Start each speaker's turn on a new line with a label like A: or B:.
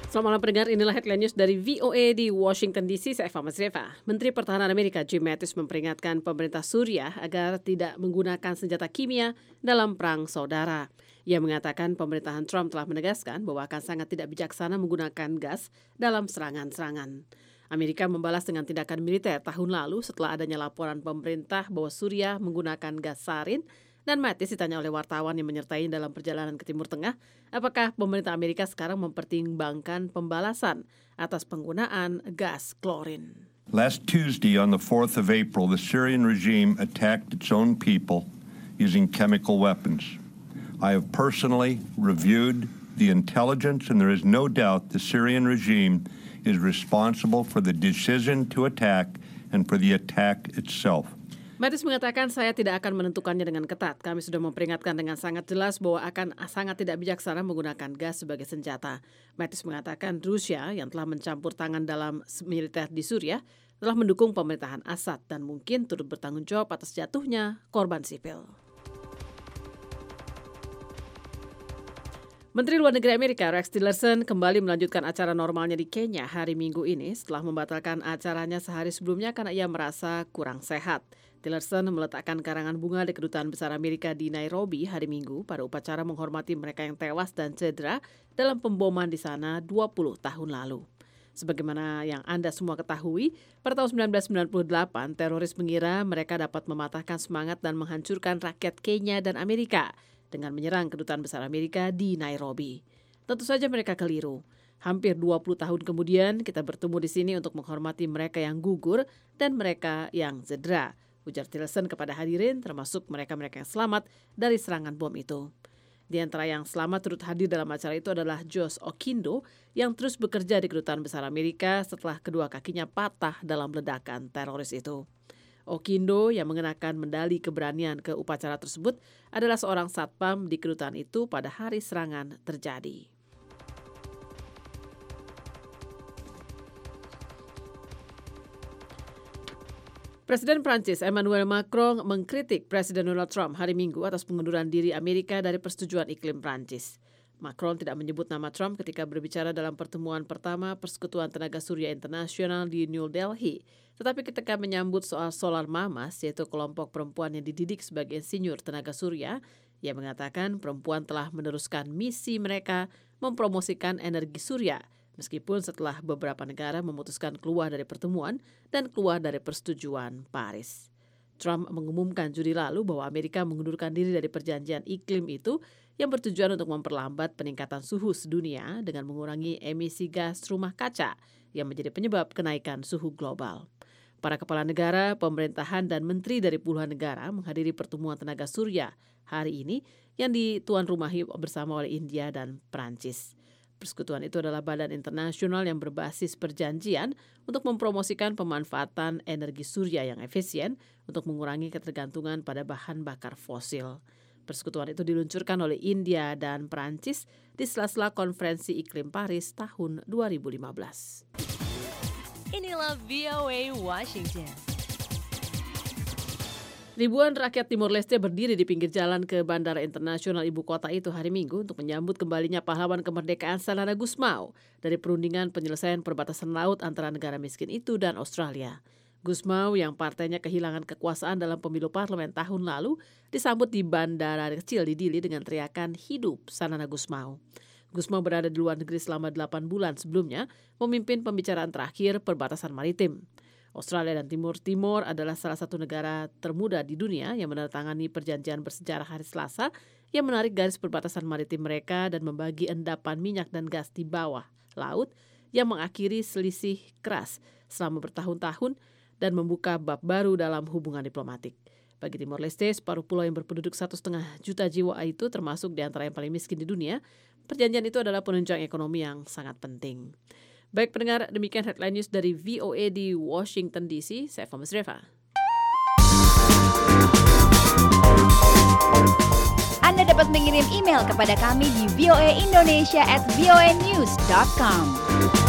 A: Selamat malam pendengar, inilah headline news dari VOA di Washington DC. Saya Eva Masreva. Menteri Pertahanan Amerika Jim Mattis memperingatkan pemerintah Suriah agar tidak menggunakan senjata kimia dalam perang saudara. Ia mengatakan pemerintahan Trump telah menegaskan bahwa akan sangat tidak bijaksana menggunakan gas dalam serangan-serangan. Amerika membalas dengan tindakan militer tahun lalu setelah adanya laporan pemerintah bahwa Suriah menggunakan gas sarin. Dan Mattis ditanya oleh wartawan yang menyertai dalam perjalanan ke Timur Tengah, apakah pemerintah Amerika sekarang mempertimbangkan pembalasan atas penggunaan gas klorin.
B: Last Tuesday on the 4th of April, the Syrian regime attacked its own people using chemical weapons. I have personally reviewed the intelligence, and there is no doubt the Syrian regime is responsible for the decision to attack and for the attack itself.
A: Mattis mengatakan saya tidak akan menentukannya dengan ketat. Kami sudah memperingatkan dengan sangat jelas bahwa akan sangat tidak bijaksana menggunakan gas sebagai senjata. Mattis mengatakan Rusia yang telah mencampur tangan dalam militer di Suriah telah mendukung pemerintahan Assad dan mungkin turut bertanggung jawab atas jatuhnya korban sipil. Menteri Luar Negeri Amerika Rex Tillerson kembali melanjutkan acara normalnya di Kenya hari Minggu ini setelah membatalkan acaranya sehari sebelumnya karena ia merasa kurang sehat. Tillerson meletakkan karangan bunga di Kedutaan Besar Amerika di Nairobi hari Minggu pada upacara menghormati mereka yang tewas dan cedera dalam pemboman di sana 20 tahun lalu. Sebagaimana yang Anda semua ketahui, pada tahun 1998 teroris mengira mereka dapat mematahkan semangat dan menghancurkan rakyat Kenya dan Amerika dengan menyerang Kedutaan Besar Amerika di Nairobi. Tentu saja mereka keliru. Hampir 20 tahun kemudian kita bertemu di sini untuk menghormati mereka yang gugur dan mereka yang cedera, ujar Tillerson kepada hadirin termasuk mereka-mereka yang selamat dari serangan bom itu. Di antara yang selamat turut hadir dalam acara itu adalah Josh Okindo yang terus bekerja di Kedutaan Besar Amerika setelah kedua kakinya patah dalam ledakan teroris itu. Okindo yang mengenakan medali keberanian ke upacara tersebut adalah seorang satpam di kedutaan itu pada hari serangan terjadi. Presiden Prancis Emmanuel Macron mengkritik Presiden Donald Trump hari Minggu atas pengunduran diri Amerika dari persetujuan iklim Prancis. Macron tidak menyebut nama Trump ketika berbicara dalam pertemuan pertama Persekutuan Tenaga Surya Internasional di New Delhi. Tetapi ketika menyambut soal Solar Mamas, yaitu kelompok perempuan yang dididik sebagai insinyur tenaga surya, ia mengatakan perempuan telah meneruskan misi mereka mempromosikan energi surya, meskipun setelah beberapa negara memutuskan keluar dari pertemuan dan keluar dari persetujuan Paris. Trump mengumumkan Juli lalu bahwa Amerika mengundurkan diri dari perjanjian iklim itu yang bertujuan untuk memperlambat peningkatan suhu sedunia dengan mengurangi emisi gas rumah kaca yang menjadi penyebab kenaikan suhu global. Para kepala negara, pemerintahan, dan menteri dari puluhan negara menghadiri pertemuan tenaga surya hari ini yang dituan rumahi bersama oleh India dan Prancis. Persekutuan itu adalah badan internasional yang berbasis perjanjian untuk mempromosikan pemanfaatan energi surya yang efisien untuk mengurangi ketergantungan pada bahan bakar fosil. Persekutuan itu diluncurkan oleh India dan Prancis di sela-sela konferensi iklim Paris tahun 2015.
C: Inilah VOA Washington.
A: Ribuan rakyat Timor Leste berdiri di pinggir jalan ke Bandara Internasional Ibu Kota itu hari Minggu untuk menyambut kembalinya pahlawan kemerdekaan Xanana Gusmão dari perundingan penyelesaian perbatasan laut antara negara miskin itu dan Australia. Gusmão yang partainya kehilangan kekuasaan dalam pemilu parlemen tahun lalu disambut di bandara kecil di Dili dengan teriakan hidup Xanana Gusmão. Gusmão berada di luar negeri selama 8 bulan sebelumnya memimpin pembicaraan terakhir perbatasan maritim. Australia dan Timor Timur adalah salah satu negara termuda di dunia yang menandatangani perjanjian bersejarah hari Selasa yang menarik garis perbatasan maritim mereka dan membagi endapan minyak dan gas di bawah laut yang mengakhiri selisih keras selama bertahun-tahun dan membuka bab baru dalam hubungan diplomatik. Bagi Timor Leste, separuh pulau yang berpenduduk 1,5 juta jiwa itu termasuk di antara yang paling miskin di dunia, perjanjian itu adalah penunjang ekonomi yang sangat penting. Baik pendengar, demikian headline news dari VOA di Washington DC. Saya Eva Masreva.
C: Anda dapat mengirim email kepada kami di voaindonesia@voanews.com.